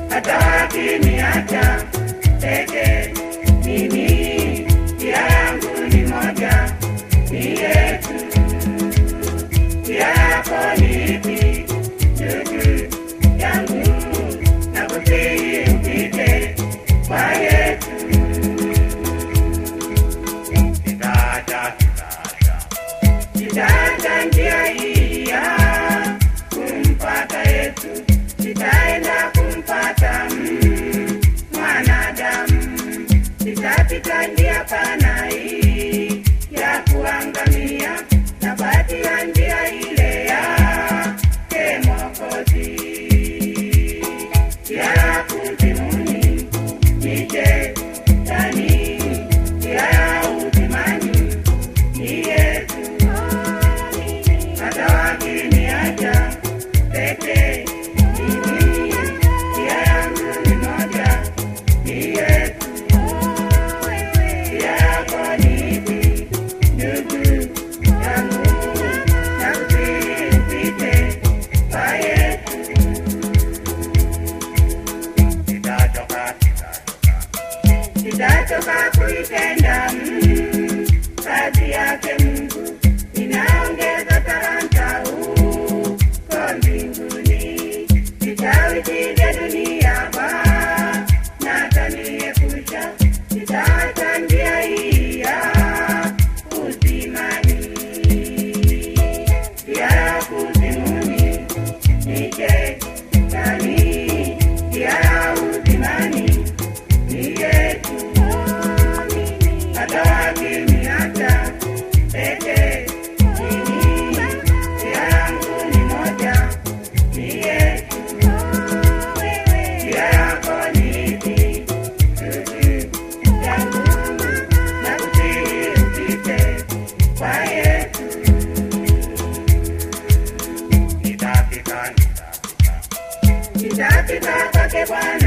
hata wakiniacha peke. Mimi njia yangu ni moja, ni Yesu. Njia yako ni ipi ndugu yangu? Nakusihi upite kwa Yesu. Sitaacha njia hii ya kumpata Yesu. Sitaenda kumpata mwanadamu. Sitapita njia pana hii ya kuangamia. Nafuatia njia ile yake Mwokozi. Njia ya kuzimuni ni Shetani, njia ya uzimani ni Yesu. Hata wakiniacha peke, mimi njia yangu ni moja, ni Yesu. Njia yako ni ipi ndugu yangu? Nakusihi upite kwa Yesu. Sitachoka kuitenda kazi yake Mungu. Ninaongeza talanta huko mbinguni. Sitawishije dunia Bwana ataniepusha. Sitaacha njia hii ya uzimani. Njia ya kuzimuni ni Shetani, njia ya uzimani ni Yesu. Hata wakiniacha peke, mimi njia yangu ni moja, ni Yesu. Njia yako ni ipi ndugu yangu? Nakusihi upite kwa Yesu. Nitafika kwake Bwana.